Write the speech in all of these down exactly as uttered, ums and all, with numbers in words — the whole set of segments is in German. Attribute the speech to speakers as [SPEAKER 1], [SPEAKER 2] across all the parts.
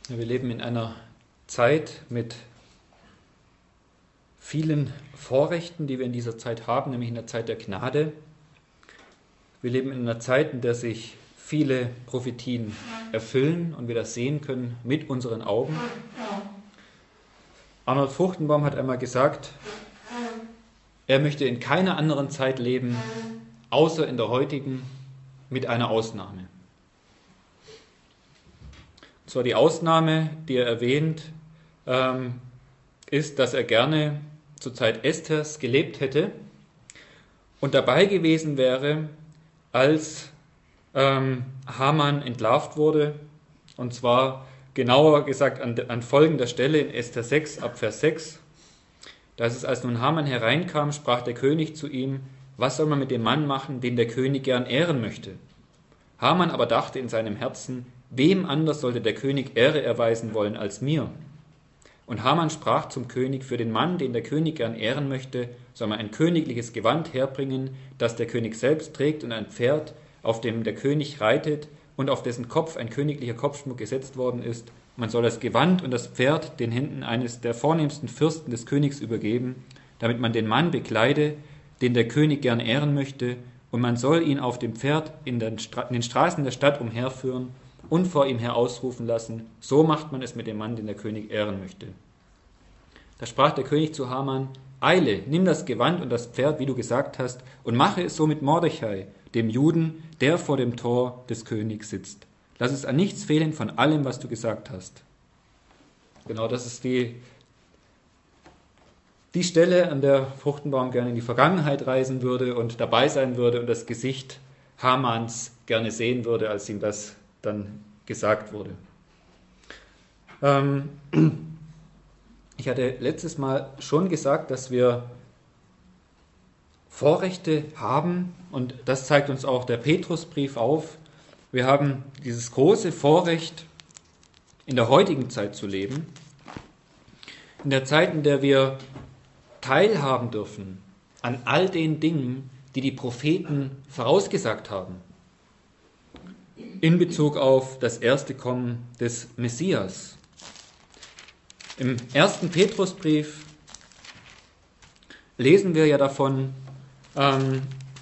[SPEAKER 1] Ja, wir leben in einer Zeit mit vielen Vorrechten, die wir in dieser Zeit haben, nämlich in der Zeit der Gnade. Wir leben in einer Zeit, in der sich viele Prophetien erfüllen und wir das sehen können mit unseren Augen. Arnold Fruchtenbaum hat einmal gesagt, er möchte in keiner anderen Zeit leben, außer in der heutigen, mit einer Ausnahme. Und zwar die Ausnahme, die er erwähnt, ähm, ist, dass er gerne zur Zeit Esthers gelebt hätte und dabei gewesen wäre, als ähm, Haman entlarvt wurde, und zwar genauer gesagt an, an folgender Stelle in Esther sechs, ab Vers sechs. Da ist es, als nun Haman hereinkam, sprach der König zu ihm, was soll man mit dem Mann machen, den der König gern ehren möchte? Haman aber dachte in seinem Herzen, wem anders sollte der König Ehre erweisen wollen als mir? Und Haman sprach zum König, für den Mann, den der König gern ehren möchte, soll man ein königliches Gewand herbringen, das der König selbst trägt, und ein Pferd, auf dem der König reitet und auf dessen Kopf ein königlicher Kopfschmuck gesetzt worden ist. Man soll das Gewand und das Pferd den Händen eines der vornehmsten Fürsten des Königs übergeben, damit man den Mann bekleide, den der König gern ehren möchte, und man soll ihn auf dem Pferd in den, Stra- in den Straßen der Stadt umherführen und vor ihm her ausrufen lassen, so macht man es mit dem Mann, den der König ehren möchte. Da sprach der König zu Haman, eile, nimm das Gewand und das Pferd, wie du gesagt hast, und mache es so mit Mordechai, dem Juden, der vor dem Tor des Königs sitzt. Lass es an nichts fehlen von allem, was du gesagt hast. Genau, das ist die, die Stelle, an der Fruchtenbaum gerne in die Vergangenheit reisen würde und dabei sein würde und das Gesicht Hamans gerne sehen würde, als ihm das dann gesagt wurde. Ähm, ich hatte letztes Mal schon gesagt, dass wir Vorrechte haben, und das zeigt uns auch der Petrusbrief auf. Wir haben dieses große Vorrecht, in der heutigen Zeit zu leben, in der Zeit, in der wir teilhaben dürfen an all den Dingen, die die Propheten vorausgesagt haben, in Bezug auf das erste Kommen des Messias. Im ersten Petrusbrief lesen wir ja davon, ähm,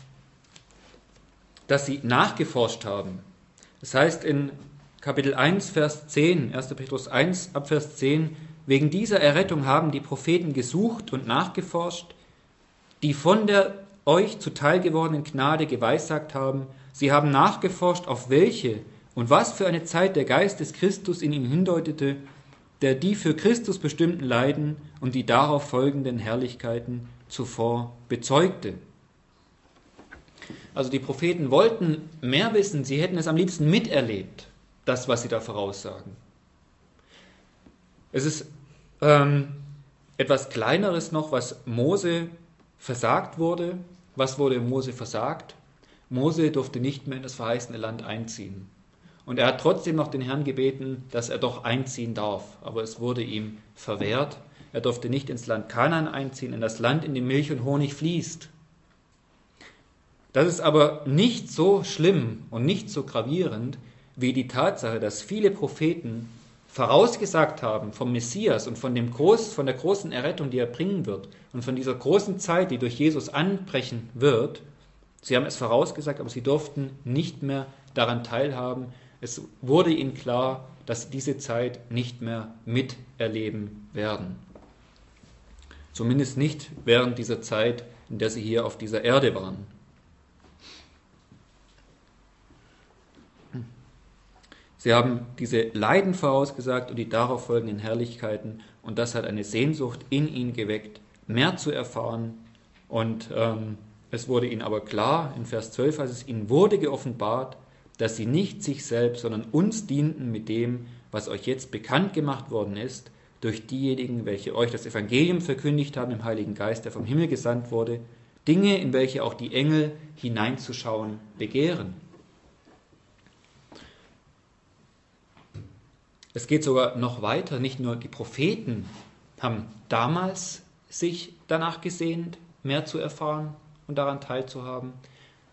[SPEAKER 1] dass sie nachgeforscht haben. Das heißt in Kapitel eins, Vers zehn, erster Petrus eins, ab Vers zehn, wegen dieser Errettung haben die Propheten gesucht und nachgeforscht, die von der euch zuteil gewordenen Gnade geweissagt haben. Sie haben nachgeforscht, auf welche und was für eine Zeit der Geist des Christus in ihnen hindeutete, der die für Christus bestimmten Leiden und die darauf folgenden Herrlichkeiten zuvor bezeugte. Also die Propheten wollten mehr wissen, sie hätten es am liebsten miterlebt, das, was sie da voraussagen. Es ist ähm, etwas Kleineres noch, was Mose versagt wurde. Was wurde Mose versagt? Mose durfte nicht mehr in das verheißene Land einziehen. Und er hat trotzdem noch den Herrn gebeten, dass er doch einziehen darf. Aber es wurde ihm verwehrt. Er durfte nicht ins Land Kanaan einziehen, in das Land, in dem Milch und Honig fließt. Das ist aber nicht so schlimm und nicht so gravierend wie die Tatsache, dass viele Propheten vorausgesagt haben vom Messias und von, dem Groß, von der großen Errettung, die er bringen wird, und von dieser großen Zeit, die durch Jesus anbrechen wird. Sie haben es vorausgesagt, aber sie durften nicht mehr daran teilhaben. Es wurde ihnen klar, dass sie diese Zeit nicht mehr miterleben werden. Zumindest nicht während dieser Zeit, in der sie hier auf dieser Erde waren. Sie haben diese Leiden vorausgesagt und die darauf folgenden Herrlichkeiten, und das hat eine Sehnsucht in ihnen geweckt, mehr zu erfahren. Und ähm, es wurde ihnen aber klar, in Vers zwölf, als es ihnen wurde geoffenbart, dass sie nicht sich selbst, sondern uns dienten mit dem, was euch jetzt bekannt gemacht worden ist, durch diejenigen, welche euch das Evangelium verkündigt haben im Heiligen Geist, der vom Himmel gesandt wurde, Dinge, in welche auch die Engel hineinzuschauen begehren. Es geht sogar noch weiter, nicht nur die Propheten haben damals sich danach gesehnt, mehr zu erfahren und daran teilzuhaben,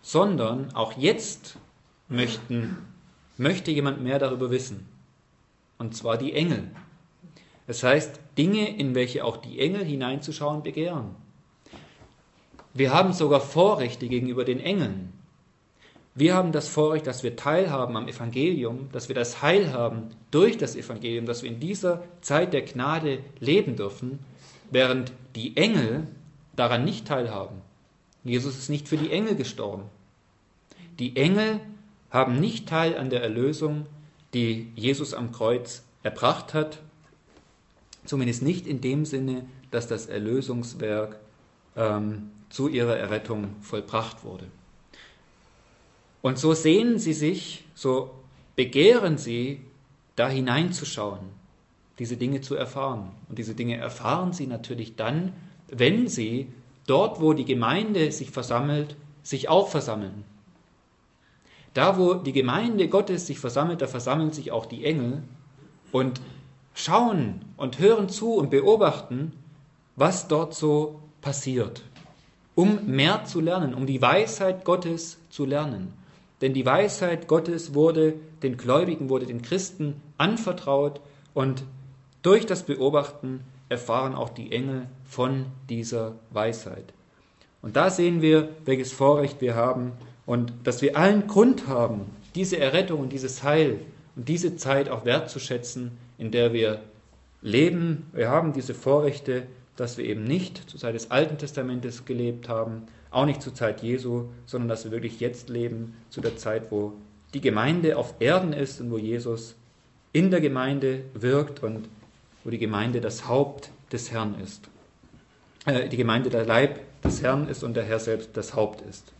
[SPEAKER 1] sondern auch jetzt möchten, möchte jemand mehr darüber wissen. und zwar die Engel. Das heißt, Dinge, in welche auch die Engel hineinzuschauen begehren. Wir haben sogar Vorrechte gegenüber den Engeln. Wir haben das Vorrecht, dass wir teilhaben am Evangelium, dass wir das Heil haben durch das Evangelium, dass wir in dieser Zeit der Gnade leben dürfen, während die Engel daran nicht teilhaben. Jesus ist nicht für die Engel gestorben. Die Engel haben nicht Teil an der Erlösung, die Jesus am Kreuz erbracht hat, zumindest nicht in dem Sinne, dass das Erlösungswerk ähm, zu ihrer Errettung vollbracht wurde. Und so sehnen sie sich, so begehren sie, da hineinzuschauen, diese Dinge zu erfahren. Und diese Dinge erfahren sie natürlich dann, wenn sie dort, wo die Gemeinde sich versammelt, sich auch versammeln. Da, wo die Gemeinde Gottes sich versammelt, da versammeln sich auch die Engel und schauen und hören zu und beobachten, was dort so passiert, um mehr zu lernen, um die Weisheit Gottes zu lernen. Denn die Weisheit Gottes wurde den Gläubigen, wurde den Christen anvertraut und durch das Beobachten erfahren auch die Engel von dieser Weisheit. Und da sehen wir, welches Vorrecht wir haben und dass wir allen Grund haben, diese Errettung und dieses Heil und diese Zeit auch wertzuschätzen, in der wir leben. Wir haben diese Vorrechte, dass wir eben nicht zur Zeit des Alten Testamentes gelebt haben, auch nicht zur Zeit Jesu, sondern dass wir wirklich jetzt leben, zu der Zeit, wo die Gemeinde auf Erden ist und wo Jesus in der Gemeinde wirkt und wo die Gemeinde das Haupt des Herrn ist. Äh, die Gemeinde der Leib des Herrn ist und der Herr selbst das Haupt ist.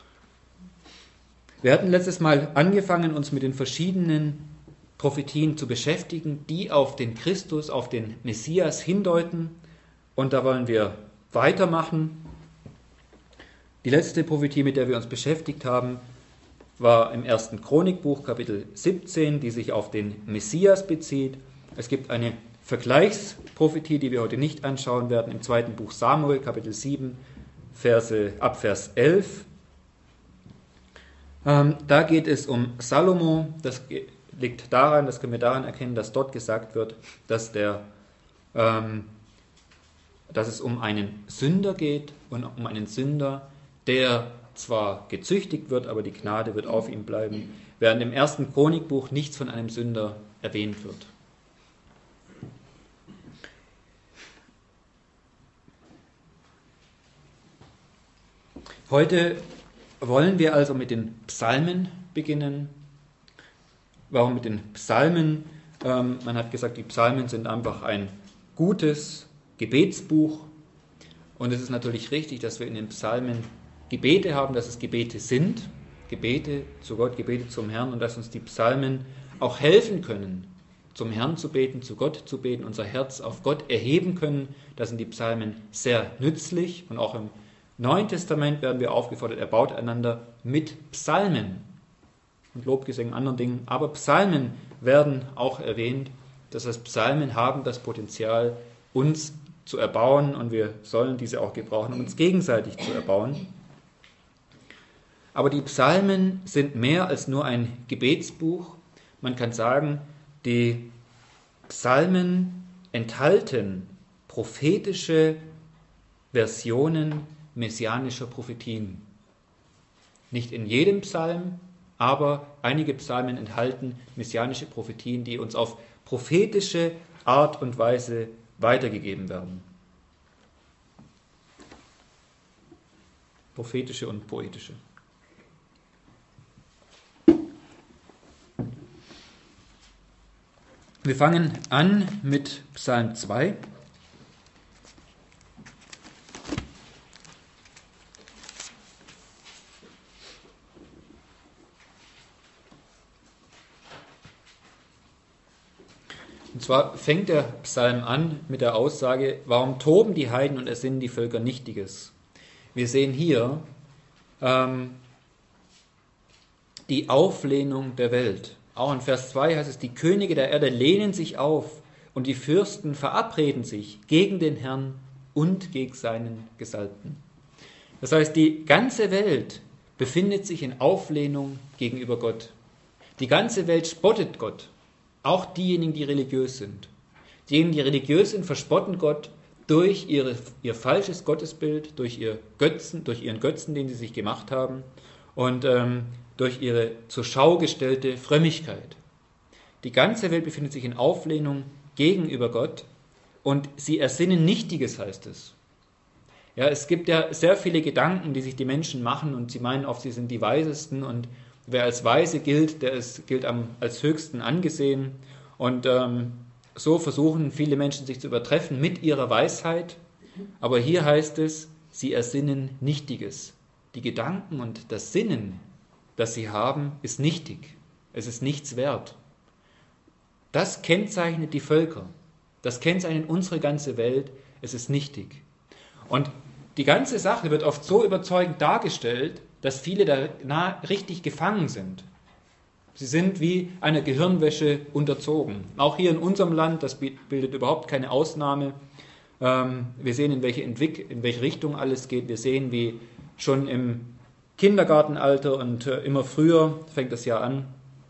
[SPEAKER 1] Wir hatten letztes Mal angefangen, uns mit den verschiedenen Prophetien zu beschäftigen, die auf den Christus, auf den Messias hindeuten. Und da wollen wir weitermachen. Die letzte Prophetie, mit der wir uns beschäftigt haben, war im ersten Chronikbuch, Kapitel siebzehn, die sich auf den Messias bezieht. Es gibt eine Vergleichsprophetie, die wir heute nicht anschauen werden, im zweiten Buch Samuel, Kapitel sieben, Verse, ab Vers elf. Ähm, da geht es um Salomo. Das liegt daran, das können wir daran erkennen, dass dort gesagt wird, dass, der, ähm, dass es um einen Sünder geht und um einen Sünder, der zwar gezüchtigt wird, aber die Gnade wird auf ihm bleiben, während im ersten Chronikbuch nichts von einem Sünder erwähnt wird. Heute wollen wir also mit den Psalmen beginnen. Warum mit den Psalmen? Ähm, man hat gesagt, die Psalmen sind einfach ein gutes Gebetsbuch. Und es ist natürlich richtig, dass wir in den Psalmen Gebete haben, dass es Gebete sind, Gebete zu Gott, Gebete zum Herrn und dass uns die Psalmen auch helfen können, zum Herrn zu beten, zu Gott zu beten, unser Herz auf Gott erheben können. Da sind die Psalmen sehr nützlich und auch im Neuen Testament werden wir aufgefordert, erbaut einander mit Psalmen und Lobgesängen, anderen Dingen. Aber Psalmen werden auch erwähnt. Das heißt, Psalmen haben das Potenzial, uns zu erbauen und wir sollen diese auch gebrauchen, um uns gegenseitig zu erbauen. Aber die Psalmen sind mehr als nur ein Gebetsbuch. Man kann sagen, die Psalmen enthalten prophetische Versionen messianischer Prophetien. Nicht in jedem Psalm, aber einige Psalmen enthalten messianische Prophetien, die uns auf prophetische Art und Weise weitergegeben werden. Prophetische und poetische. Wir fangen an mit Psalm zwei. Und zwar fängt der Psalm an mit der Aussage, warum toben die Heiden und ersinnen die Völker Nichtiges? Wir sehen hier ähm, die Auflehnung der Welt. Auch in Vers zwei heißt es, die Könige der Erde lehnen sich auf und die Fürsten verabreden sich gegen den Herrn und gegen seinen Gesalbten. Das heißt, die ganze Welt befindet sich in Auflehnung gegenüber Gott. Die ganze Welt spottet Gott. Auch diejenigen, die religiös sind. Diejenigen, die religiös sind, verspotten Gott durch ihre, ihr falsches Gottesbild, durch, ihr Götzen, durch ihren Götzen, den sie sich gemacht haben und ähm, durch ihre zur Schau gestellte Frömmigkeit. Die ganze Welt befindet sich in Auflehnung gegenüber Gott und sie ersinnen Nichtiges, heißt es. Ja, es gibt ja sehr viele Gedanken, die sich die Menschen machen und sie meinen oft, sie sind die Weisesten und wer als Weise gilt, der ist, gilt am, als höchsten angesehen und ähm, so versuchen viele Menschen sich zu übertreffen mit ihrer Weisheit, aber hier heißt es, sie ersinnen Nichtiges. Die Gedanken und das Sinnen, das sie haben, ist nichtig. Es ist nichts wert. Das kennzeichnet die Völker. Das kennzeichnet unsere ganze Welt. Es ist nichtig. Und die ganze Sache wird oft so überzeugend dargestellt, dass viele da nah richtig gefangen sind. Sie sind wie einer Gehirnwäsche unterzogen. Auch hier in unserem Land, das bildet überhaupt keine Ausnahme. Wir sehen, in welche, Entwick- in welche Richtung alles geht. Wir sehen, wie schon im Kindergartenalter und immer früher, fängt das ja an,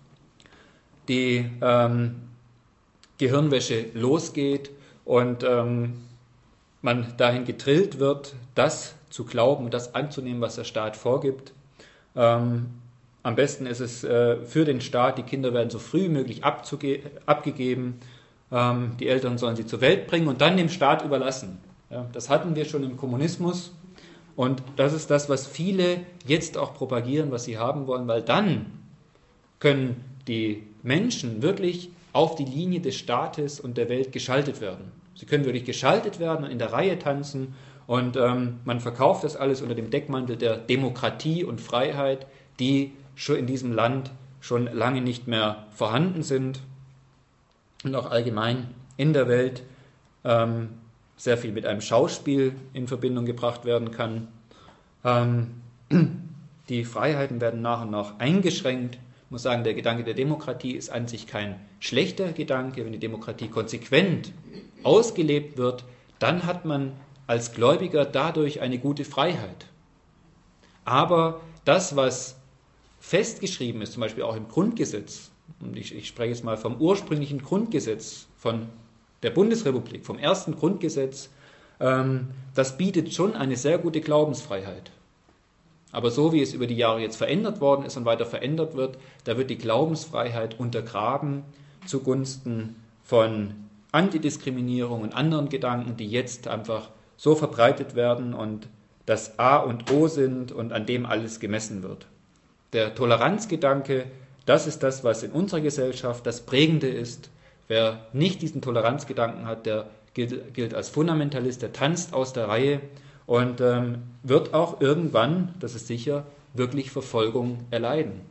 [SPEAKER 1] die ähm, Gehirnwäsche losgeht und ähm, man dahin getrillt wird, das zu glauben und das anzunehmen, was der Staat vorgibt. Ähm, am besten ist es äh, für den Staat, die Kinder werden so früh wie möglich abzuge- abgegeben, ähm, die Eltern sollen sie zur Welt bringen und dann dem Staat überlassen. Ja, das hatten wir schon im Kommunismus und das ist das, was viele jetzt auch propagieren, was sie haben wollen, weil dann können die Menschen wirklich auf die Linie des Staates und der Welt geschaltet werden. Sie können wirklich geschaltet werden und in der Reihe tanzen und ähm, man verkauft das alles unter dem Deckmantel der Demokratie und Freiheit, die schon in diesem Land schon lange nicht mehr vorhanden sind und auch allgemein in der Welt ähm, sehr viel mit einem Schauspiel in Verbindung gebracht werden kann. Ähm, die Freiheiten werden nach und nach eingeschränkt. Ich muss sagen, der Gedanke der Demokratie ist an sich kein schlechter Gedanke. Wenn die Demokratie konsequent ausgelebt wird, dann hat man als Gläubiger dadurch eine gute Freiheit. Aber das, was festgeschrieben ist, zum Beispiel auch im Grundgesetz, und ich, ich spreche jetzt mal vom ursprünglichen Grundgesetz von der Bundesrepublik, vom ersten Grundgesetz, ähm, das bietet schon eine sehr gute Glaubensfreiheit. Aber so wie es über die Jahre jetzt verändert worden ist und weiter verändert wird, da wird die Glaubensfreiheit untergraben zugunsten von Antidiskriminierung und anderen Gedanken, die jetzt einfach so verbreitet werden und das A und O sind und an dem alles gemessen wird. Der Toleranzgedanke, das ist das, was in unserer Gesellschaft das Prägende ist. Wer nicht diesen Toleranzgedanken hat, der gilt, gilt als Fundamentalist, der tanzt aus der Reihe und ähm, wird auch irgendwann, das ist sicher, wirklich Verfolgung erleiden.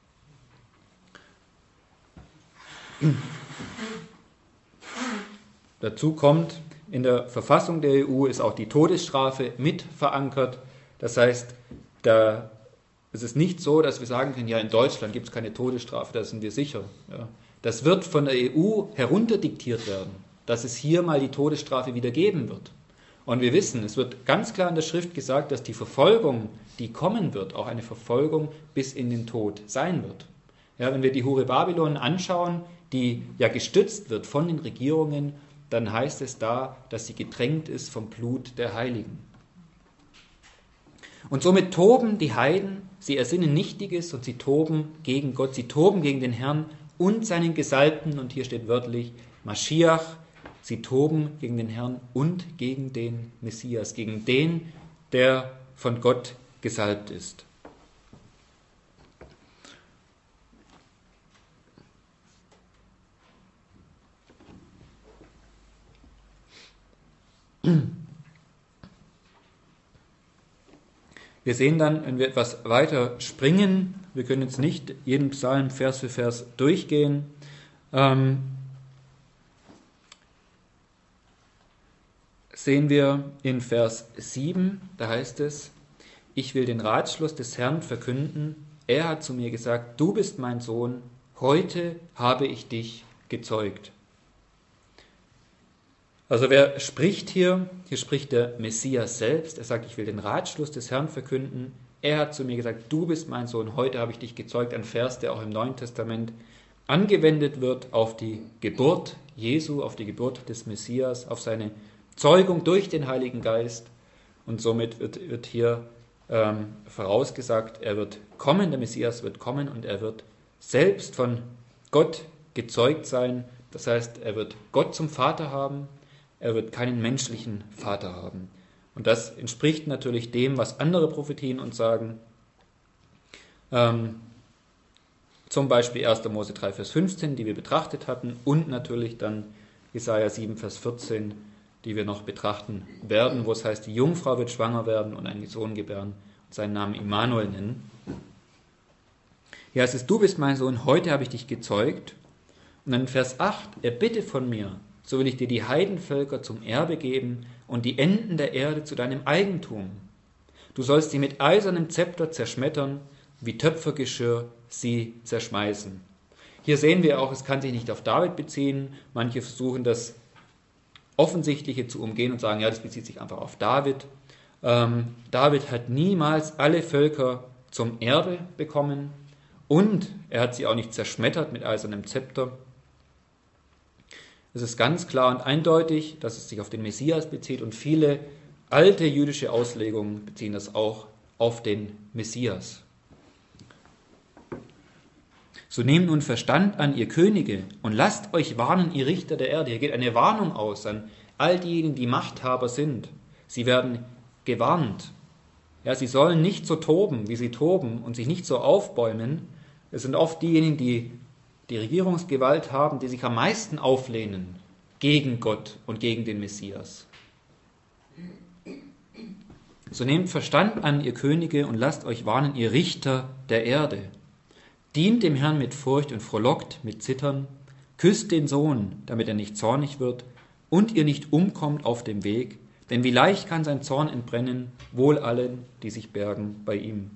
[SPEAKER 1] Dazu kommt, in der Verfassung der E U ist auch die Todesstrafe mit verankert. Das heißt, da, es ist nicht so, dass wir sagen können, ja, in Deutschland gibt es keine Todesstrafe, da sind wir sicher. Ja. Das wird von der E U herunterdiktiert werden, dass es hier mal die Todesstrafe wieder geben wird. Und wir wissen, es wird ganz klar in der Schrift gesagt, dass die Verfolgung, die kommen wird, auch eine Verfolgung bis in den Tod sein wird. Ja, wenn wir die Hure Babylon anschauen, die ja gestützt wird von den Regierungen, dann heißt es da, dass sie getränkt ist vom Blut der Heiligen. Und somit toben die Heiden, sie ersinnen Nichtiges und sie toben gegen Gott, sie toben gegen den Herrn und seinen Gesalbten, und hier steht wörtlich Maschiach, sie toben gegen den Herrn und gegen den Messias, gegen den, der von Gott gesalbt ist. Wir sehen dann, wenn wir etwas weiter springen, wir können jetzt nicht jeden Psalm Vers für Vers durchgehen, ähm, sehen wir in Vers sieben, da heißt es, ich will den Ratschluss des Herrn verkünden, er hat zu mir gesagt, du bist mein Sohn, heute habe ich dich gezeugt. Also wer spricht hier? Hier spricht der Messias selbst. Er sagt, ich will den Ratschluss des Herrn verkünden. Er hat zu mir gesagt, du bist mein Sohn, heute habe ich dich gezeugt. Ein Vers, der auch im Neuen Testament angewendet wird auf die Geburt Jesu, auf die Geburt des Messias, auf seine Zeugung durch den Heiligen Geist. Und somit wird, wird hier ähm, vorausgesagt, er wird kommen, der Messias wird kommen und er wird selbst von Gott gezeugt sein. Das heißt, er wird Gott zum Vater haben, er wird keinen menschlichen Vater haben. Und das entspricht natürlich dem, was andere Prophetien uns sagen. Ähm, zum Beispiel erster Mose drei, Vers fünfzehn, die wir betrachtet hatten, und natürlich dann Jesaja sieben, Vers vierzehn, die wir noch betrachten werden, wo es heißt, die Jungfrau wird schwanger werden und einen Sohn gebären und seinen Namen Immanuel nennen. Hier heißt es, du bist mein Sohn, heute habe ich dich gezeugt. Und dann Vers acht, erbitte von mir, so will ich dir die Heidenvölker zum Erbe geben und die Enden der Erde zu deinem Eigentum. Du sollst sie mit eisernem Zepter zerschmettern, wie Töpfergeschirr sie zerschmeißen. Hier sehen wir auch, es kann sich nicht auf David beziehen. Manche versuchen das Offensichtliche zu umgehen und sagen, ja, das bezieht sich einfach auf David. Ähm, David hat niemals alle Völker zum Erbe bekommen und er hat sie auch nicht zerschmettert mit eisernem Zepter. Es ist ganz klar und eindeutig, dass es sich auf den Messias bezieht und viele alte jüdische Auslegungen beziehen das auch auf den Messias. So nehmt nun Verstand an, ihr Könige, und lasst euch warnen, ihr Richter der Erde. Hier geht eine Warnung aus an all diejenigen, die Machthaber sind. Sie werden gewarnt. Ja, sie sollen nicht so toben, wie sie toben, und sich nicht so aufbäumen. Es sind oft diejenigen, die die Regierungsgewalt haben, die sich am meisten auflehnen gegen Gott und gegen den Messias. So nehmt Verstand an, ihr Könige, und lasst euch warnen, ihr Richter der Erde. Dient dem Herrn mit Furcht und frohlockt mit Zittern. Küsst den Sohn, damit er nicht zornig wird und ihr nicht umkommt auf dem Weg. Denn wie leicht kann sein Zorn entbrennen, wohl allen, die sich bergen bei ihm.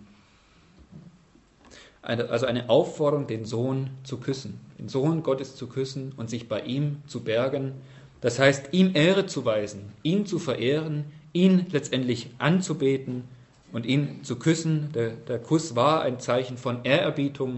[SPEAKER 1] Also eine Aufforderung, den Sohn zu küssen, den Sohn Gottes zu küssen und sich bei ihm zu bergen. Das heißt, ihm Ehre zu weisen, ihn zu verehren, ihn letztendlich anzubeten und ihn zu küssen. Der, der Kuss war ein Zeichen von Ehrerbietung,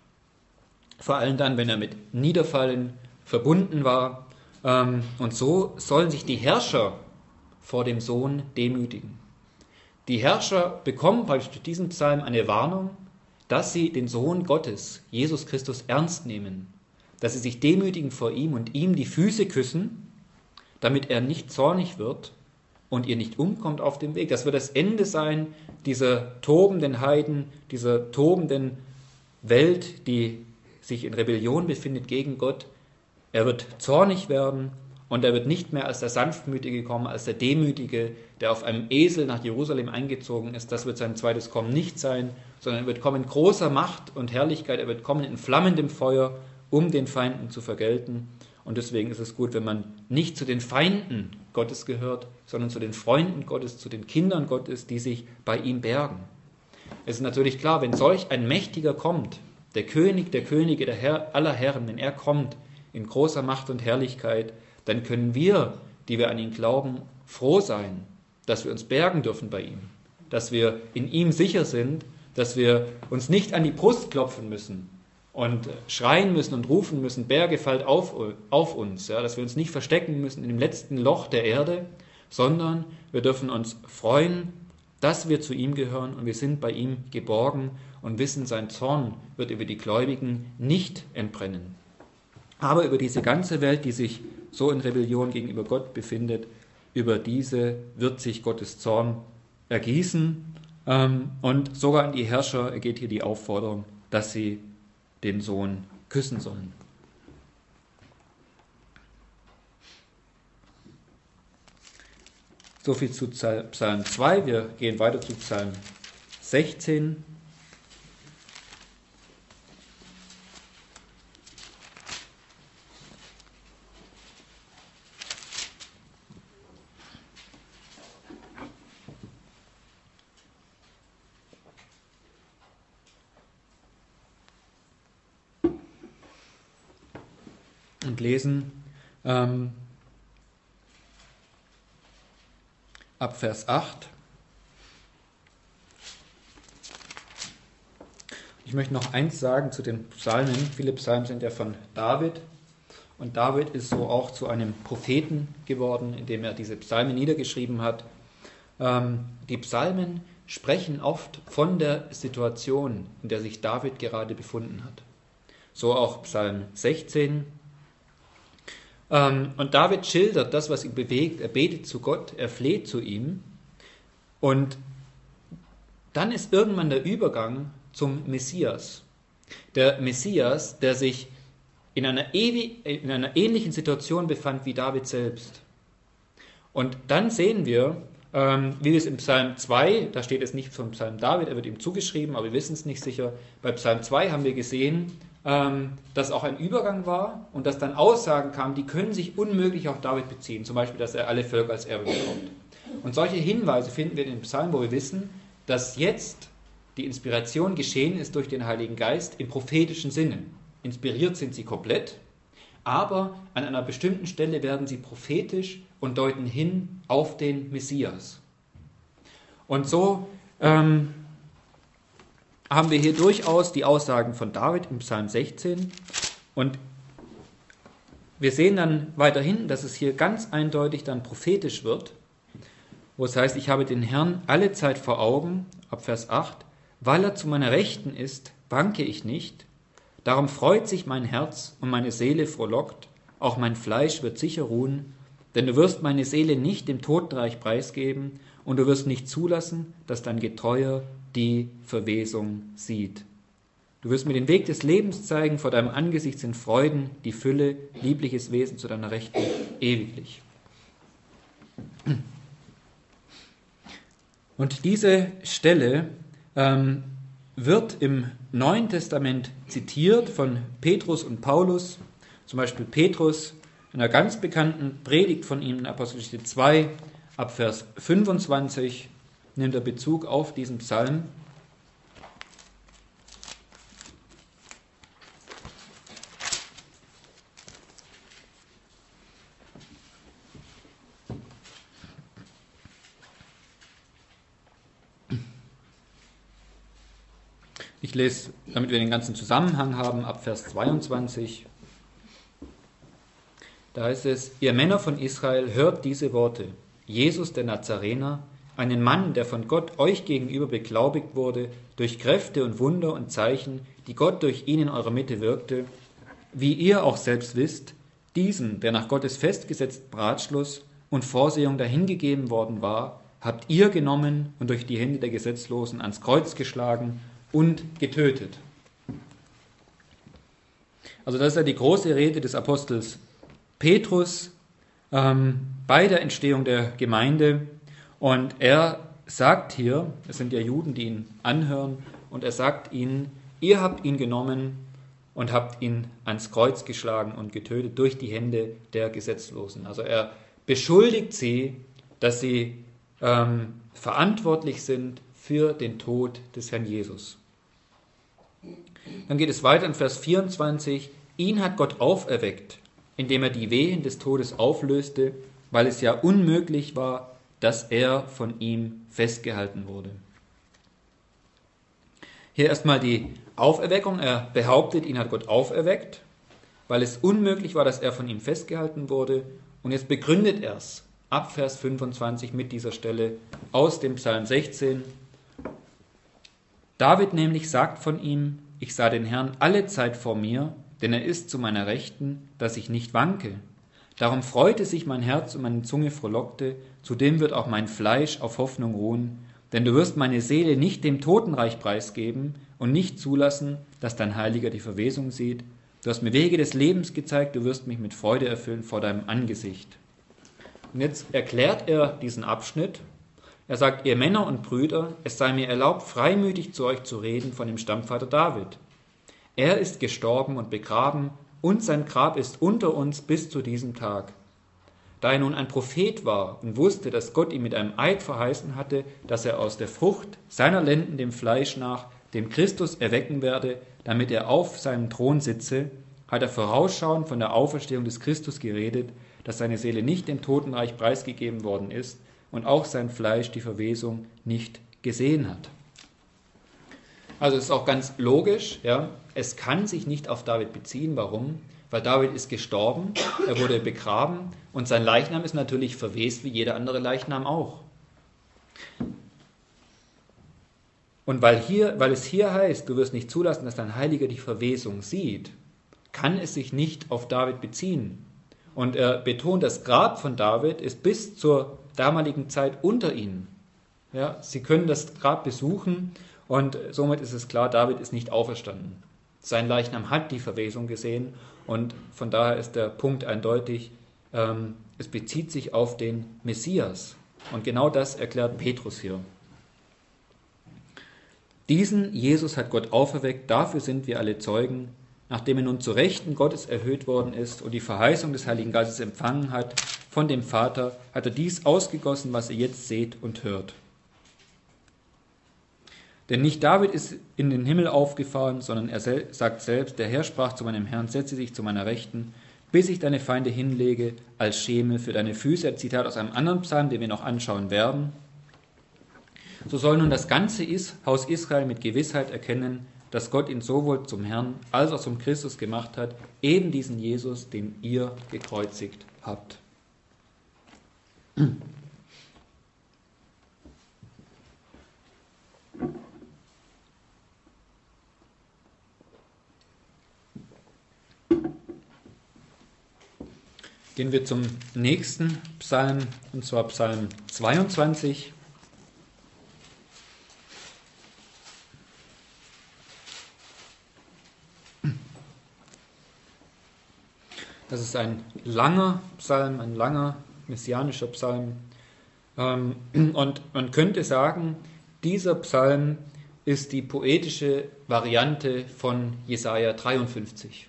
[SPEAKER 1] vor allem dann, wenn er mit Niederfallen verbunden war. Und so sollen sich die Herrscher vor dem Sohn demütigen. Die Herrscher bekommen praktisch durch diesen Psalm eine Warnung, dass sie den Sohn Gottes, Jesus Christus, ernst nehmen, dass sie sich demütigen vor ihm und ihm die Füße küssen, damit er nicht zornig wird und ihr nicht umkommt auf dem Weg. Das wird das Ende sein dieser tobenden Heiden, dieser tobenden Welt, die sich in Rebellion befindet gegen Gott. Er wird zornig werden und er wird nicht mehr als der Sanftmütige kommen, als der Demütige, der auf einem Esel nach Jerusalem eingezogen ist. Das wird sein zweites Kommen nicht sein, sondern er wird kommen in großer Macht und Herrlichkeit. Er wird kommen in flammendem Feuer, um den Feinden zu vergelten. Und deswegen ist es gut, wenn man nicht zu den Feinden Gottes gehört, sondern zu den Freunden Gottes, zu den Kindern Gottes, die sich bei ihm bergen. Es ist natürlich klar, wenn solch ein Mächtiger kommt, der König der Könige, der Herr aller Herren, wenn er kommt in großer Macht und Herrlichkeit, dann können wir, die wir an ihn glauben, froh sein, dass wir uns bergen dürfen bei ihm, dass wir in ihm sicher sind, dass wir uns nicht an die Brust klopfen müssen und schreien müssen und rufen müssen, Berge fallt auf, auf uns, ja, dass wir uns nicht verstecken müssen in dem letzten Loch der Erde, sondern wir dürfen uns freuen, dass wir zu ihm gehören und wir sind bei ihm geborgen und wissen, sein Zorn wird über die Gläubigen nicht entbrennen. Aber über diese ganze Welt, die sich so in Rebellion gegenüber Gott befindet, über diese wird sich Gottes Zorn ergießen. Und sogar an die Herrscher ergeht hier die Aufforderung, dass sie den Sohn küssen sollen. So viel zu Psalm zwei. Wir gehen weiter zu Psalm sechzehn. Und lesen ähm, ab Vers acht. Ich möchte noch eins sagen zu den Psalmen. Viele Psalmen sind ja von David. Und David ist so auch zu einem Propheten geworden, indem er diese Psalmen niedergeschrieben hat. Ähm, die Psalmen sprechen oft von der Situation, in der sich David gerade befunden hat. So auch Psalm sechzehn. Ähm, und David schildert das, was ihn bewegt. Er betet zu Gott, er fleht zu ihm. Und dann ist irgendwann der Übergang zum Messias. Der Messias, der sich in einer, ewig, in einer ähnlichen Situation befand wie David selbst. Und dann sehen wir, ähm, wie wir es im Psalm zwei, da steht es nicht vom Psalm David, er wird ihm zugeschrieben, aber wir wissen es nicht sicher. Bei Psalm zwei haben wir gesehen, ähm, dass auch ein Übergang war und dass dann Aussagen kamen, die können sich unmöglich auf David beziehen. Zum Beispiel, dass er alle Völker als Erbe bekommt. Und solche Hinweise finden wir in den Psalmen, wo wir wissen, dass jetzt die Inspiration geschehen ist durch den Heiligen Geist im prophetischen Sinne. Inspiriert sind sie komplett, aber an einer bestimmten Stelle werden sie prophetisch und deuten hin auf den Messias. Und so ähm, haben wir hier durchaus die Aussagen von David im Psalm sechzehn und wir sehen dann weiterhin, dass es hier ganz eindeutig dann prophetisch wird, wo es heißt, ich habe den Herrn alle Zeit vor Augen, ab Vers acht, weil er zu meiner Rechten ist, wanke ich nicht. Darum freut sich mein Herz und meine Seele frohlockt, auch mein Fleisch wird sicher ruhen, denn du wirst meine Seele nicht dem Totenreich preisgeben und du wirst nicht zulassen, dass dein Getreuer die Verwesung sieht. Du wirst mir den Weg des Lebens zeigen, vor deinem Angesicht sind Freuden, die Fülle, liebliches Wesen zu deiner Rechten, ewiglich. Und diese Stelle ähm, wird im Neuen Testament zitiert von Petrus und Paulus. Zum Beispiel Petrus in einer ganz bekannten Predigt von ihm in Apostelgeschichte zwei, ab Vers fünfundzwanzig, nimmt er Bezug auf diesen Psalm. Ich lese, damit wir den ganzen Zusammenhang haben, ab Vers zweiundzwanzig. Da heißt es, ihr Männer von Israel, hört diese Worte. Jesus der Nazarener, einen Mann, der von Gott euch gegenüber beglaubigt wurde, durch Kräfte und Wunder und Zeichen, die Gott durch ihn in eurer Mitte wirkte, wie ihr auch selbst wisst, diesen, der nach Gottes festgesetzten Ratschluss und Vorsehung dahingegeben worden war, habt ihr genommen und durch die Hände der Gesetzlosen ans Kreuz geschlagen und getötet. Also das ist ja die große Rede des Apostels Petrus ähm, bei der Entstehung der Gemeinde. Und er sagt hier, es sind ja Juden, die ihn anhören, und er sagt ihnen, ihr habt ihn genommen und habt ihn ans Kreuz geschlagen und getötet durch die Hände der Gesetzlosen. Also er beschuldigt sie, dass sie ähm, verantwortlich sind für den Tod des Herrn Jesus. Dann geht es weiter in Vers vierundzwanzig. Ihn hat Gott auferweckt, indem er die Wehen des Todes auflöste, weil es ja unmöglich war, dass er von ihm festgehalten wurde. Hier erstmal die Auferweckung. Er behauptet, ihn hat Gott auferweckt, weil es unmöglich war, dass er von ihm festgehalten wurde. Und jetzt begründet er es ab Vers fünfundzwanzig mit dieser Stelle aus dem Psalm sechzehn. David nämlich sagt von ihm, ich sah den Herrn alle Zeit vor mir, denn er ist zu meiner Rechten, dass ich nicht wanke. Darum freute sich mein Herz und meine Zunge frohlockte, zudem wird auch mein Fleisch auf Hoffnung ruhen, denn du wirst meine Seele nicht dem Totenreich preisgeben und nicht zulassen, dass dein Heiliger die Verwesung sieht. Du hast mir Wege des Lebens gezeigt, du wirst mich mit Freude erfüllen vor deinem Angesicht. Und jetzt erklärt er diesen Abschnitt. Er sagt, ihr Männer und Brüder, es sei mir erlaubt, freimütig zu euch zu reden von dem Stammvater David. Er ist gestorben und begraben, und sein Grab ist unter uns bis zu diesem Tag. Da er nun ein Prophet war und wusste, dass Gott ihm mit einem Eid verheißen hatte, dass er aus der Frucht seiner Lenden dem Fleisch nach den Christus erwecken werde, damit er auf seinem Thron sitze, hat er vorausschauend von der Auferstehung des Christus geredet, dass seine Seele nicht dem Totenreich preisgegeben worden ist, und auch sein Fleisch die Verwesung nicht gesehen hat. Also es ist auch ganz logisch, ja, es kann sich nicht auf David beziehen. Warum? Weil David ist gestorben, er wurde begraben und sein Leichnam ist natürlich verwest, wie jeder andere Leichnam auch. Und weil, hier, weil es hier heißt, du wirst nicht zulassen, dass dein Heiliger die Verwesung sieht, kann es sich nicht auf David beziehen. Und er betont, das Grab von David ist bis zur damaligen Zeit unter ihnen. Ja, sie können das Grab besuchen und somit ist es klar, David ist nicht auferstanden. Sein Leichnam hat die Verwesung gesehen und von daher ist der Punkt eindeutig, ähm, es bezieht sich auf den Messias. Und genau das erklärt Petrus hier. Diesen Jesus hat Gott auferweckt, dafür sind wir alle Zeugen, nachdem er nun zu Rechten Gottes erhöht worden ist und die Verheißung des Heiligen Geistes empfangen hat von dem Vater, hat er dies ausgegossen, was ihr jetzt seht und hört. Denn nicht David ist in den Himmel aufgefahren, sondern er sel- sagt selbst, der Herr sprach zu meinem Herrn, setze dich zu meiner Rechten, bis ich deine Feinde hinlege als Schemel für deine Füße. Ein Zitat aus einem anderen Psalm, den wir noch anschauen werden. So soll nun das ganze Is- Haus Israel mit Gewissheit erkennen, dass Gott ihn sowohl zum Herrn als auch zum Christus gemacht hat, eben diesen Jesus, den ihr gekreuzigt habt. Gehen wir zum nächsten Psalm, und zwar Psalm zweiundzwanzig. Das ist ein langer Psalm, ein langer messianischer Psalm. Und man könnte sagen, dieser Psalm ist die poetische Variante von Jesaja dreiundfünfzig.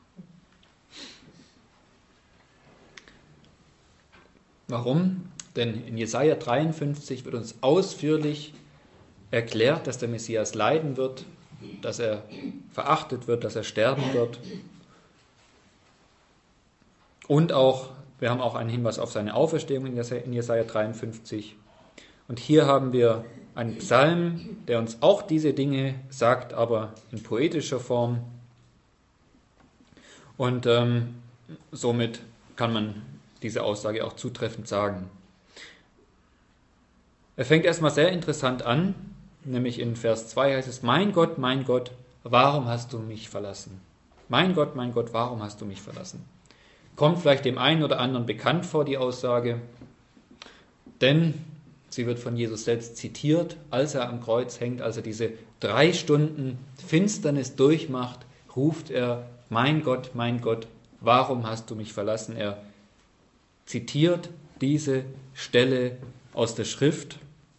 [SPEAKER 1] Warum? Denn in Jesaja dreiundfünfzig wird uns ausführlich erklärt, dass der Messias leiden wird, dass er verachtet wird, dass er sterben wird. Und auch, wir haben auch einen Hinweis auf seine Auferstehung in Jesaja dreiundfünfzig. Und hier haben wir einen Psalm, der uns auch diese Dinge sagt, aber in poetischer Form. Und ähm, somit kann man diese Aussage auch zutreffend sagen. Er fängt erstmal sehr interessant an, nämlich in Vers zwei heißt es, mein Gott, mein Gott, warum hast du mich verlassen? Mein Gott, mein Gott, warum hast du mich verlassen? Kommt vielleicht dem einen oder anderen bekannt vor, die Aussage, denn sie wird von Jesus selbst zitiert, als er am Kreuz hängt, als er diese drei Stunden Finsternis durchmacht, ruft er, mein Gott, mein Gott, warum hast du mich verlassen? Er zitiert diese Stelle aus der Schrift.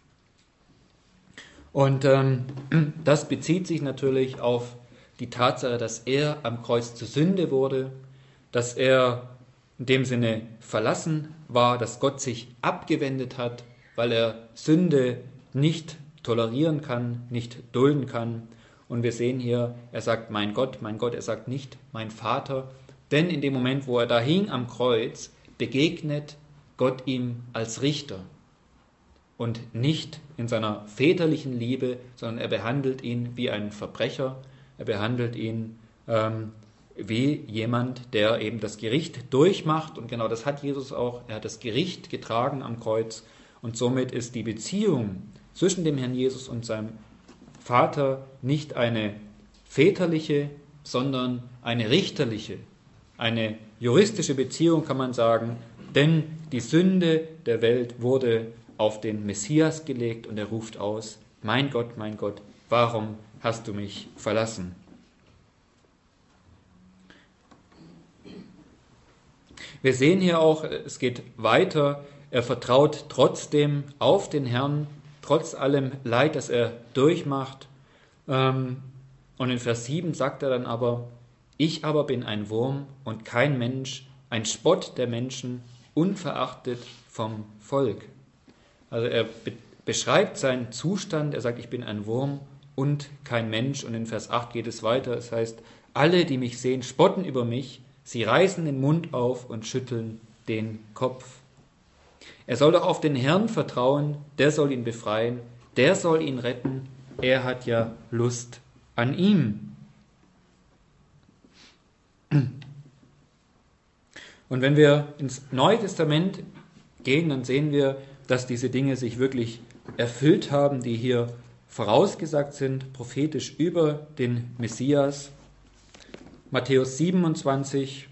[SPEAKER 1] Und ähm, das bezieht sich natürlich auf die Tatsache, dass er am Kreuz zur Sünde wurde, dass er in dem Sinne verlassen war, dass Gott sich abgewendet hat, weil er Sünde nicht tolerieren kann, nicht dulden kann. Und wir sehen hier, er sagt, mein Gott, mein Gott, er sagt nicht, mein Vater, denn in dem Moment, wo er da hing am Kreuz, begegnet Gott ihm als Richter und nicht in seiner väterlichen Liebe, sondern er behandelt ihn wie einen Verbrecher, er behandelt ihn ähm, wie jemand, der eben das Gericht durchmacht und genau das hat Jesus auch, er hat das Gericht getragen am Kreuz und somit ist die Beziehung zwischen dem Herrn Jesus und seinem Vater nicht eine väterliche, sondern eine richterliche, eine juristische Beziehung kann man sagen, denn die Sünde der Welt wurde auf den Messias gelegt und er ruft aus, mein Gott, mein Gott, warum hast du mich verlassen? Wir sehen hier auch, es geht weiter, er vertraut trotzdem auf den Herrn, trotz allem Leid, das er durchmacht. Und in Vers sieben sagt er dann aber, ich aber bin ein Wurm und kein Mensch, ein Spott der Menschen, unverachtet vom Volk. Also er be- beschreibt seinen Zustand, er sagt, ich bin ein Wurm und kein Mensch. Und in Vers acht geht es weiter, es heißt, alle, die mich sehen, spotten über mich, sie reißen den Mund auf und schütteln den Kopf. Er soll doch auf den Herrn vertrauen, der soll ihn befreien, der soll ihn retten, er hat ja Lust an ihm. Und wenn wir ins Neue Testament gehen, dann sehen wir, dass diese Dinge sich wirklich erfüllt haben, die hier vorausgesagt sind, prophetisch über den Messias. Matthäus siebenundzwanzig,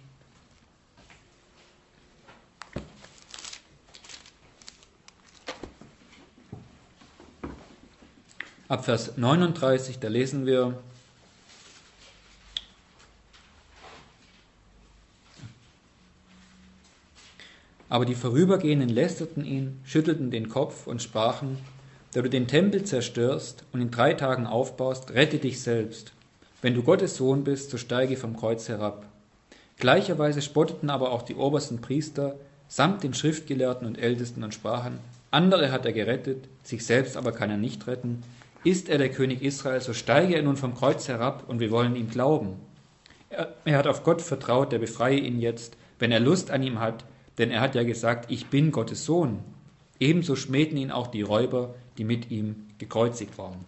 [SPEAKER 1] ab Vers neununddreißig, da lesen wir: Aber die Vorübergehenden lästerten ihn, schüttelten den Kopf und sprachen: Da du den Tempel zerstörst und in drei Tagen aufbaust, rette dich selbst. Wenn du Gottes Sohn bist, so steige vom Kreuz herab. Gleicherweise spotteten aber auch die obersten Priester samt den Schriftgelehrten und Ältesten und sprachen: Andere hat er gerettet, sich selbst aber kann er nicht retten. Ist er der König Israel, so steige er nun vom Kreuz herab und wir wollen ihm glauben. Er, er hat auf Gott vertraut, der befreie ihn jetzt, wenn er Lust an ihm hat, denn er hat ja gesagt, ich bin Gottes Sohn. Ebenso schmähten ihn auch die Räuber, die mit ihm gekreuzigt waren.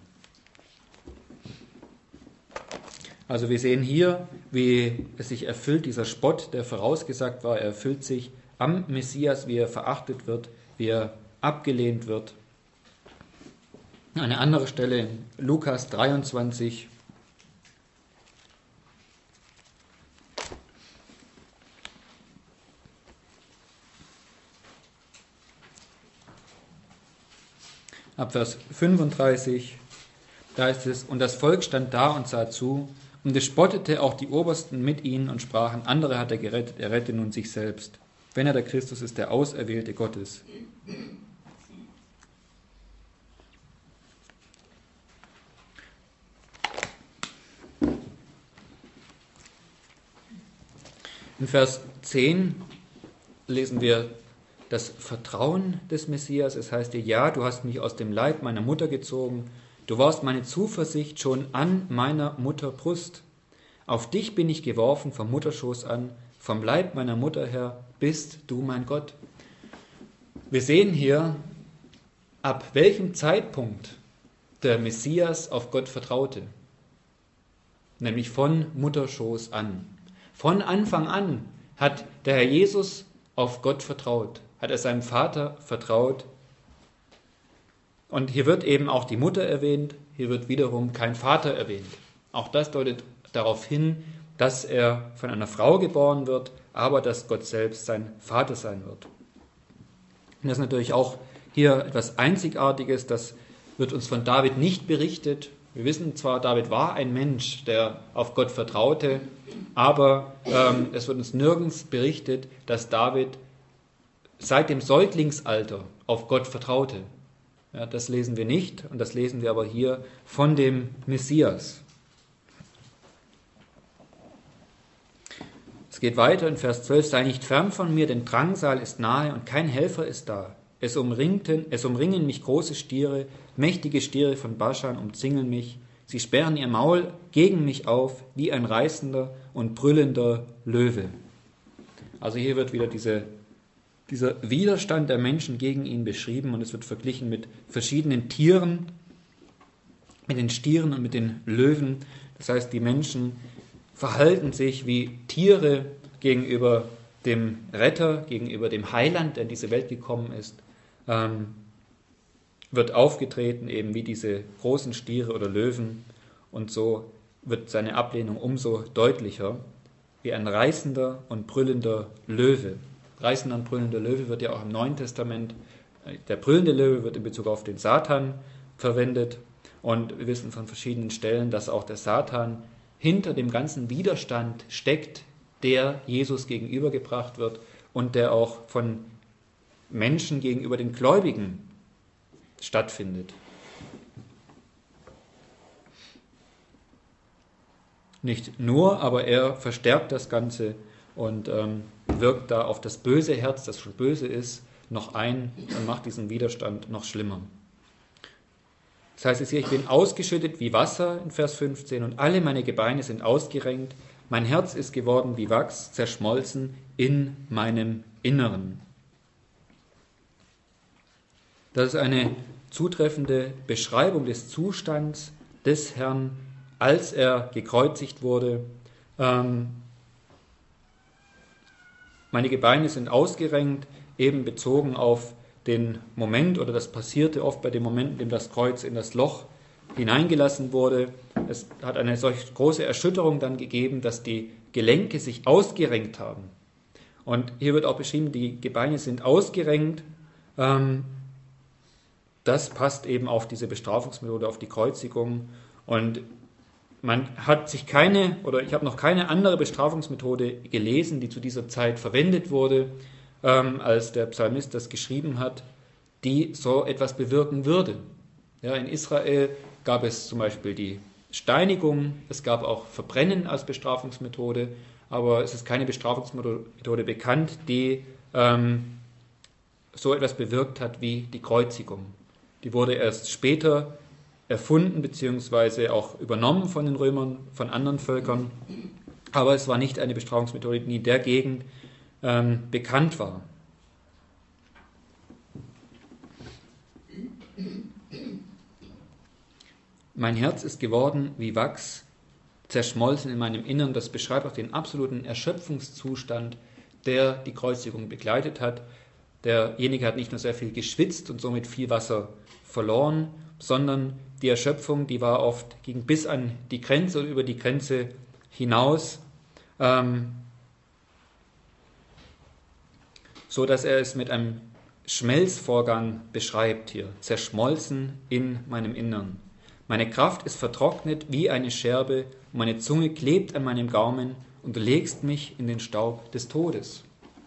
[SPEAKER 1] Also wir sehen hier, wie es sich erfüllt, dieser Spott, der vorausgesagt war, er erfüllt sich am Messias, wie er verachtet wird, wie er abgelehnt wird. Eine andere Stelle in Lukas dreiundzwanzig. Ab Vers fünfunddreißig, da heißt es: Und das Volk stand da und sah zu, und es spottete auch die Obersten mit ihnen und sprachen: Andere hat er gerettet, er rette nun sich selbst, wenn er der Christus ist, der Auserwählte Gottes. In Vers zehn lesen wir das Vertrauen des Messias. Es heißt dir: Ja, du hast mich aus dem Leib meiner Mutter gezogen. Du warst meine Zuversicht schon an meiner Mutter Brust. Auf dich bin ich geworfen vom Mutterschoß an. Vom Leib meiner Mutter her bist du mein Gott. Wir sehen hier, ab welchem Zeitpunkt der Messias auf Gott vertraute. Nämlich von Mutterschoß an. Von Anfang an hat der Herr Jesus auf Gott vertraut, hat er seinem Vater vertraut. Und hier wird eben auch die Mutter erwähnt, hier wird wiederum kein Vater erwähnt. Auch das deutet darauf hin, dass er von einer Frau geboren wird, aber dass Gott selbst sein Vater sein wird. Und das ist natürlich auch hier etwas Einzigartiges, das wird uns von David nicht berichtet. Wir wissen zwar, David war ein Mensch, der auf Gott vertraute, aber ähm, es wird uns nirgends berichtet, dass David seit dem Säuglingsalter auf Gott vertraute. Ja, das lesen wir nicht, und das lesen wir aber hier von dem Messias. Es geht weiter in Vers zwölf: Sei nicht fern von mir, denn Drangsal ist nahe und kein Helfer ist da. Es umringten, es umringen mich große Stiere, mächtige Stiere von Baschan umzingeln mich. Sie sperren ihr Maul gegen mich auf, wie ein reißender und brüllender Löwe. Also hier wird wieder diese, dieser Widerstand der Menschen gegen ihn beschrieben, und es wird verglichen mit verschiedenen Tieren, mit den Stieren und mit den Löwen. Das heißt, die Menschen verhalten sich wie Tiere gegenüber dem Retter, gegenüber dem Heiland, der in diese Welt gekommen ist. Ähm, wird aufgetreten eben wie diese großen Stiere oder Löwen, und so wird seine Ablehnung umso deutlicher, wie ein reißender und brüllender Löwe. Reißender und brüllender Löwe wird ja auch im Neuen Testament, der brüllende Löwe wird in Bezug auf den Satan verwendet, und wir wissen von verschiedenen Stellen, dass auch der Satan hinter dem ganzen Widerstand steckt, der Jesus gegenübergebracht wird und der auch von Menschen gegenüber den Gläubigen stattfindet. Nicht nur, aber er verstärkt das Ganze und ähm, wirkt da auf das böse Herz, das schon böse ist, noch ein und macht diesen Widerstand noch schlimmer. Das heißt jetzt hier: Ich bin ausgeschüttet wie Wasser in Vers fünfzehn, und alle meine Gebeine sind ausgerenkt. Mein Herz ist geworden wie Wachs, zerschmolzen in meinem Inneren. Das ist eine zutreffende Beschreibung des Zustands des Herrn, als er gekreuzigt wurde. Ähm, meine Gebeine sind ausgerenkt, eben bezogen auf den Moment, oder das passierte oft bei dem Moment, in dem das Kreuz in das Loch hineingelassen wurde. Es hat eine solch große Erschütterung dann gegeben, dass die Gelenke sich ausgerenkt haben. Und hier wird auch beschrieben, die Gebeine sind ausgerenkt. Ähm, das passt eben auf diese Bestrafungsmethode, auf die Kreuzigung. Und man hat sich keine, oder ich habe noch keine andere Bestrafungsmethode gelesen, die zu dieser Zeit verwendet wurde, ähm, als der Psalmist das geschrieben hat, die so etwas bewirken würde. Ja, in Israel gab es zum Beispiel die Steinigung, es gab auch Verbrennen als Bestrafungsmethode, aber es ist keine Bestrafungsmethode bekannt, die ähm, so etwas bewirkt hat wie die Kreuzigung. Die wurde erst später erfunden bzw. auch übernommen von den Römern, von anderen Völkern, aber es war nicht eine Bestrafungsmethode, die in der Gegend ähm, bekannt war. Mein Herz ist geworden wie Wachs, zerschmolzen in meinem Innern. Das beschreibt auch den absoluten Erschöpfungszustand, der die Kreuzigung begleitet hat. Derjenige hat nicht nur sehr viel geschwitzt und somit viel Wasser verloren, sondern die Erschöpfung, die war oft, ging bis an die Grenze oder über die Grenze hinaus, ähm, so dass er es mit einem Schmelzvorgang beschreibt hier, zerschmolzen in meinem Innern. Meine Kraft ist vertrocknet wie eine Scherbe, und meine Zunge klebt an meinem Gaumen, und du legst mich in den Staub des Todes.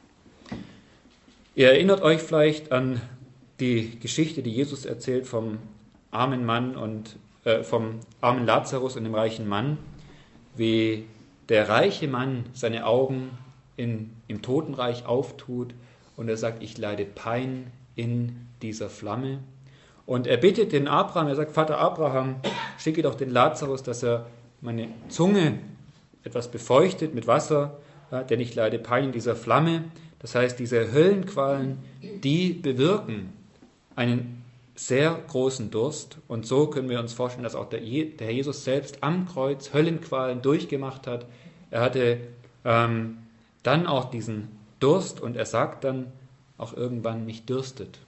[SPEAKER 1] Ihr erinnert euch vielleicht an die Geschichte, die Jesus erzählt vom armen Mann und äh, vom armen Lazarus und dem reichen Mann, wie der reiche Mann seine Augen in, im Totenreich auftut und er sagt, ich leide Pein in dieser Flamme. Und er bittet den Abraham, er sagt, Vater Abraham, schicke doch den Lazarus, dass er meine Zunge etwas befeuchtet mit Wasser, ja, denn ich leide Pein in dieser Flamme. Das heißt, diese Höllenqualen, die bewirken einen sehr großen Durst. Und so können wir uns vorstellen, dass auch der, Je- der Herr Jesus selbst am Kreuz Höllenqualen durchgemacht hat. Er hatte ähm, dann auch diesen Durst und er sagt dann auch irgendwann, mich dürstet.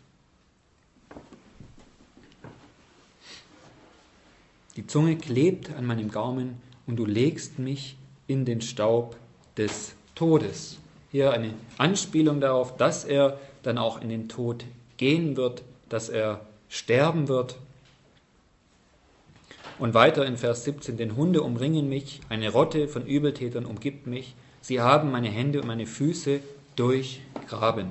[SPEAKER 1] Die Zunge klebt an meinem Gaumen und du legst mich in den Staub des Todes. Hier eine Anspielung darauf, dass er dann auch in den Tod gehen wird, dass er sterben wird. Und weiter in Vers siebzehn, denn Hunde umringen mich, eine Rotte von Übeltätern umgibt mich, sie haben meine Hände und meine Füße durchgraben.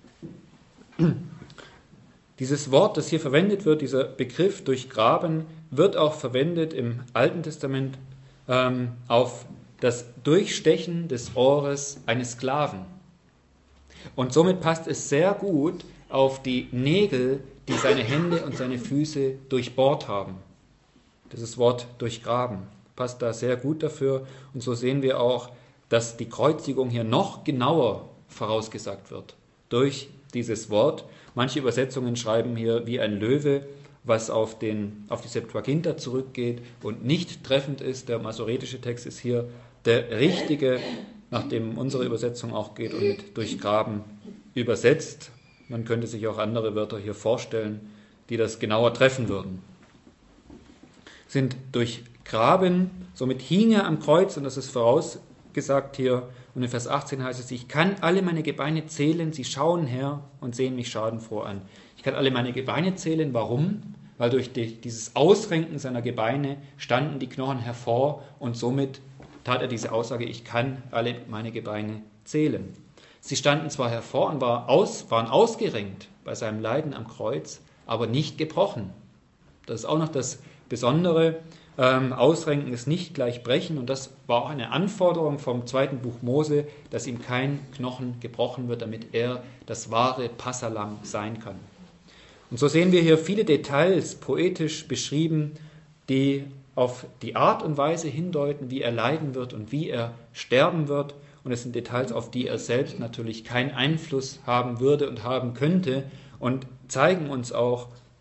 [SPEAKER 1] Dieses Wort, das hier verwendet wird, dieser Begriff durchgraben, wird auch verwendet im Alten Testament ähm, auf das Durchstechen des Ohres eines Sklaven. Und somit passt es sehr gut auf die Nägel, die seine Hände und seine Füße durchbohrt haben. Dieses Wort durchgraben passt da sehr gut dafür. Und so sehen wir auch, dass die Kreuzigung hier noch genauer vorausgesagt wird durch dieses Wort. Manche Übersetzungen schreiben hier wie ein Löwe, was auf, den, auf die Septuaginta zurückgeht und nicht treffend ist. Der masoretische Text ist hier der richtige, nach dem unsere Übersetzung auch geht und mit durchgraben übersetzt. Man könnte sich auch andere Wörter hier vorstellen, die das genauer treffen würden. Sind durchgraben, somit hing er am Kreuz, und das ist vorausgesagt hier. Und in Vers achtzehn heißt es, ich kann alle meine Gebeine zählen, sie schauen her und sehen mich schadenfroh an. Ich kann alle meine Gebeine zählen, warum? Weil durch die, dieses Ausrenken seiner Gebeine standen die Knochen hervor und somit tat er diese Aussage, ich kann alle meine Gebeine zählen. Sie standen zwar hervor und war aus, waren ausgerenkt bei seinem Leiden am Kreuz, aber nicht gebrochen. Das ist auch noch das Besondere. Ähm, Ausrenken ist nicht gleich brechen, und das war auch eine Anforderung vom zweiten Buch Mose, dass ihm kein Knochen gebrochen wird, damit er das wahre Passahlamm sein kann. Und so sehen wir hier viele Details poetisch beschrieben, die auf die Art und Weise hindeuten, wie er leiden wird und wie er sterben wird. Und es sind Details, auf die er selbst natürlich keinen Einfluss haben würde und haben könnte, und zeigen uns auch,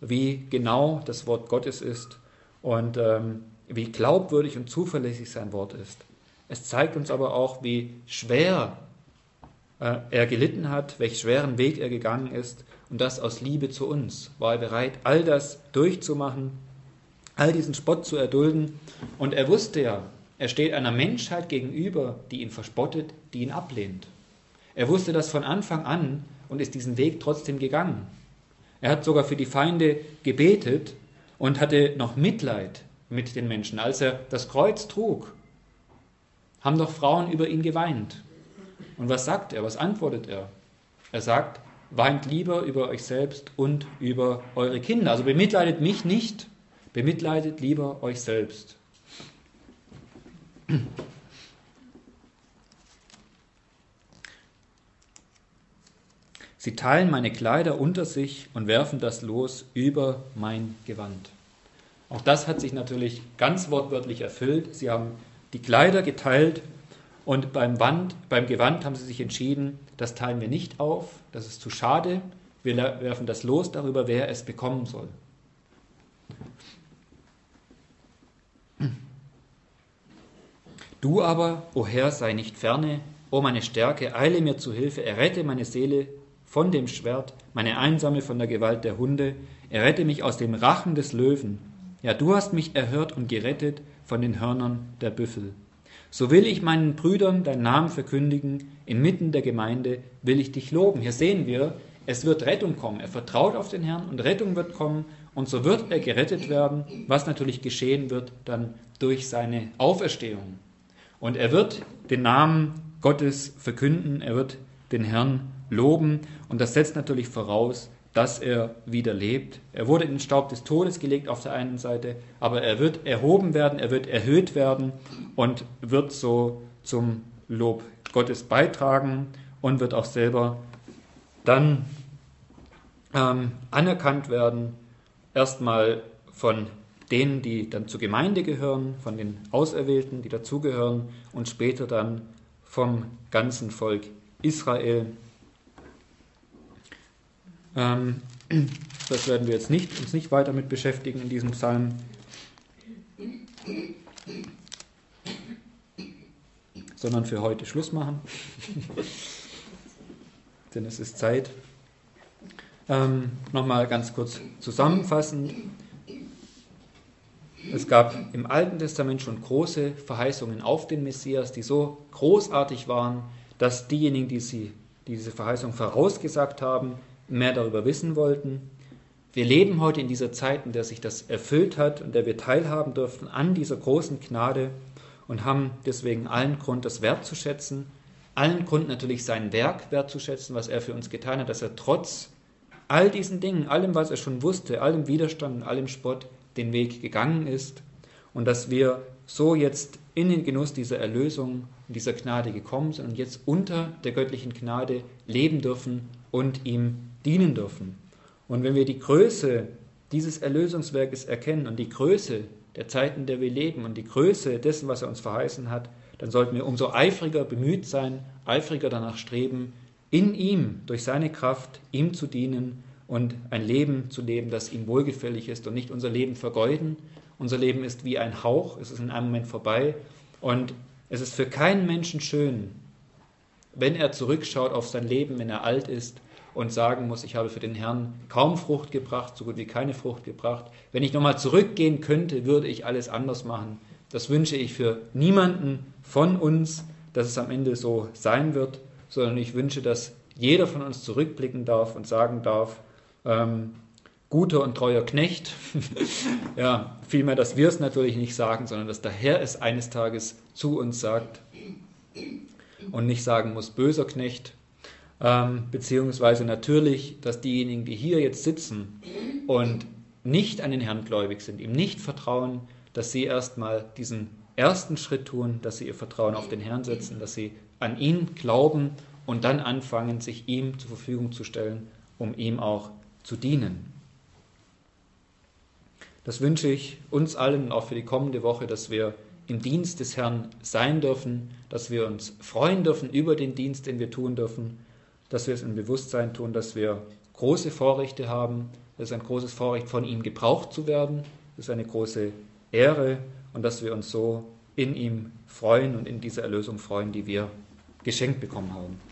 [SPEAKER 1] wie genau das Wort Gottes ist und ähm, wie glaubwürdig und zuverlässig sein Wort ist. Es zeigt uns aber auch, wie schwer äh, er gelitten hat, welchen schweren Weg er gegangen ist, und das aus Liebe zu uns. War er bereit, all das durchzumachen, all diesen Spott zu erdulden. Und er wusste ja, er steht einer Menschheit gegenüber, die ihn verspottet, die ihn ablehnt. Er wusste das von Anfang an und ist diesen Weg trotzdem gegangen. Er hat sogar für die Feinde gebetet und hatte noch Mitleid mit den Menschen. Als er das Kreuz trug, haben doch Frauen über ihn geweint. Und was sagt er? Was antwortet er? Er sagt, weint lieber über euch selbst und über eure Kinder. Also bemitleidet mich nicht, bemitleidet lieber euch selbst. Sie teilen meine Kleider unter sich und werfen das Los über mein Gewand. Auch das hat sich natürlich ganz wortwörtlich erfüllt. Sie haben die Kleider geteilt und beim, Wand, beim Gewand haben sie sich entschieden, das teilen wir nicht auf, das ist zu schade, wir werfen das Los darüber, wer es bekommen soll. Du aber, o Herr, sei nicht ferne, o meine Stärke, eile mir zu Hilfe, errette meine Seele von dem Schwert, meine Einsame von der Gewalt der Hunde, errette mich aus dem Rachen des Löwen. Ja, du hast mich erhört und gerettet von den Hörnern der Büffel. So will ich meinen Brüdern deinen Namen verkündigen, inmitten der Gemeinde will ich dich loben. Hier sehen wir, es wird Rettung kommen. Er vertraut auf den Herrn und Rettung wird kommen und so wird er gerettet werden, was natürlich geschehen wird dann durch seine Auferstehung. Und er wird den Namen Gottes verkünden, er wird den Herrn loben und das setzt natürlich voraus, dass er wieder lebt. Er wurde in den Staub des Todes gelegt auf der einen Seite, aber er wird erhoben werden, er wird erhöht werden und wird so zum Lob Gottes beitragen und wird auch selber dann ähm, anerkannt werden, erstmal von denen, die dann zur Gemeinde gehören, von den Auserwählten, die dazugehören und später dann vom ganzen Volk Israel. Ähm, das werden wir jetzt nicht, uns nicht weiter mit beschäftigen in diesem Psalm. Sondern für heute Schluss machen. Denn es ist Zeit. Ähm, Nochmal ganz kurz zusammenfassend. Es gab im Alten Testament schon große Verheißungen auf den Messias, die so großartig waren, dass diejenigen, die, sie, die diese Verheißung vorausgesagt haben, mehr darüber wissen wollten. Wir leben heute in dieser Zeit, in der sich das erfüllt hat und der wir teilhaben dürfen an dieser großen Gnade und haben deswegen allen Grund, das wertzuschätzen, allen Grund natürlich sein Werk wertzuschätzen, was er für uns getan hat, dass er trotz all diesen Dingen, allem, was er schon wusste, allem Widerstand, allem Spott, den Weg gegangen ist und dass wir so jetzt in den Genuss dieser Erlösung und dieser Gnade gekommen sind und jetzt unter der göttlichen Gnade leben dürfen und ihm dienen dürfen. Und wenn wir die Größe dieses Erlösungswerkes erkennen und die Größe der Zeiten, in der wir leben und die Größe dessen, was er uns verheißen hat, dann sollten wir umso eifriger bemüht sein, eifriger danach streben, in ihm, durch seine Kraft, ihm zu dienen und ein Leben zu leben, das ihm wohlgefällig ist und nicht unser Leben vergeuden. Unser Leben ist wie ein Hauch, es ist in einem Moment vorbei und es ist für keinen Menschen schön, wenn er zurückschaut auf sein Leben, wenn er alt ist und sagen muss, ich habe für den Herrn kaum Frucht gebracht, so gut wie keine Frucht gebracht. Wenn ich nochmal zurückgehen könnte, würde ich alles anders machen. Das wünsche ich für niemanden von uns, dass es am Ende so sein wird, sondern ich wünsche, dass jeder von uns zurückblicken darf und sagen darf, ähm, guter und treuer Knecht. Ja, vielmehr, dass wir es natürlich nicht sagen, sondern dass der Herr es eines Tages zu uns sagt und nicht sagen muss, böser Knecht. Ähm, beziehungsweise natürlich, dass diejenigen, die hier jetzt sitzen und nicht an den Herrn gläubig sind, ihm nicht vertrauen, dass sie erstmal diesen ersten Schritt tun, dass sie ihr Vertrauen auf den Herrn setzen, dass sie an ihn glauben und dann anfangen, sich ihm zur Verfügung zu stellen, um ihm auch zu dienen. Das wünsche ich uns allen und auch für die kommende Woche, dass wir im Dienst des Herrn sein dürfen, dass wir uns freuen dürfen über den Dienst, den wir tun dürfen, dass wir es im Bewusstsein tun, dass wir große Vorrechte haben. Es ist ein großes Vorrecht, von ihm gebraucht zu werden. Es ist eine große Ehre und dass wir uns so in ihm freuen und in dieser Erlösung freuen, die wir geschenkt bekommen haben.